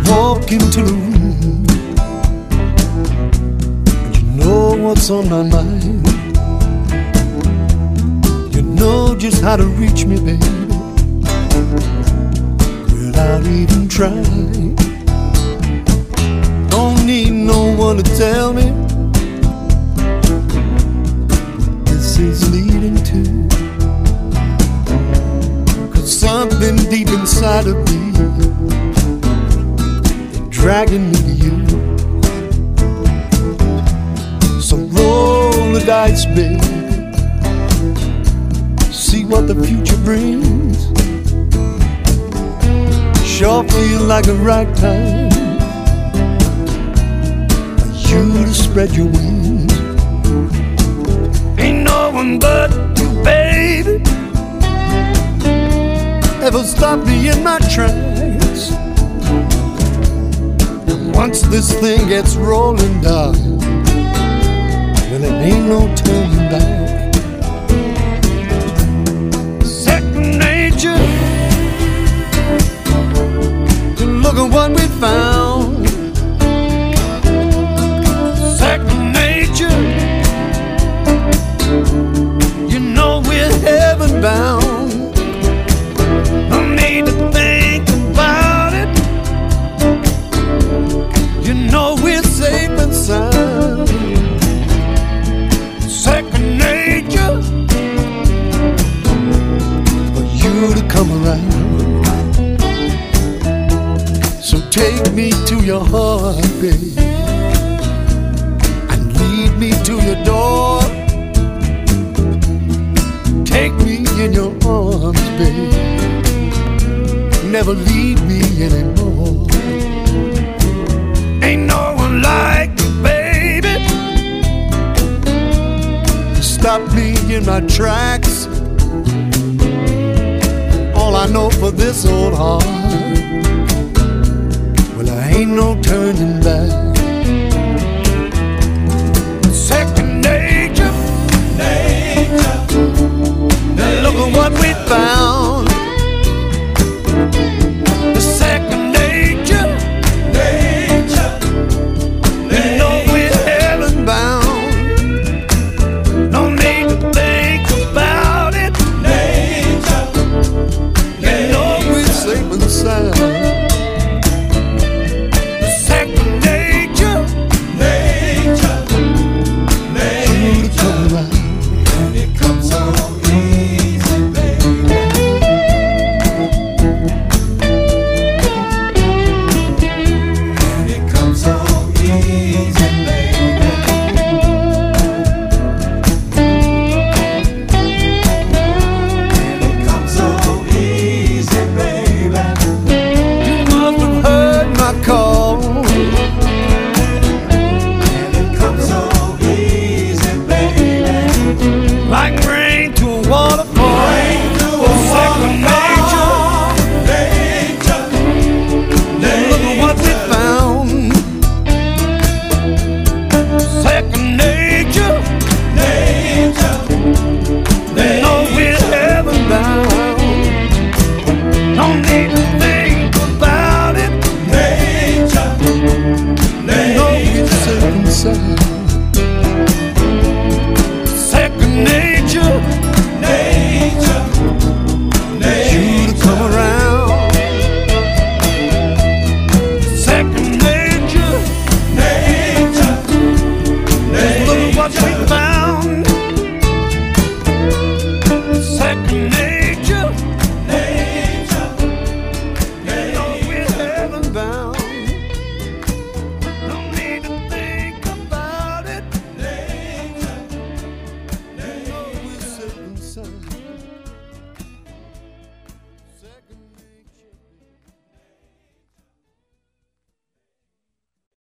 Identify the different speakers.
Speaker 1: walk into the room, you know what's on my mind. You know just how to reach me, baby, without even trying. Don't need no one to tell me this is leading to, 'cause something deep inside of me dragging me to you. So roll the dice, baby, see what the future brings. Sure feel like the right time for you to spread your wings. Ain't no one but you, baby, ever stop me in my tracks. Once this thing gets rolling, darling, well, it ain't no turning back. Second nature, look at what we found. Second nature, you know we're heaven bound. No need to think about it, you know we're safe and sound. Second nature for you to come around. So take me to your heart, babe, and lead me to your door. Take me in your arms, babe, never leave me anymore. Ain't no one like you, baby, stop me in my tracks. All I know for this old heart, well, I ain't no turning back. Second nature, nature. Now look at what we found.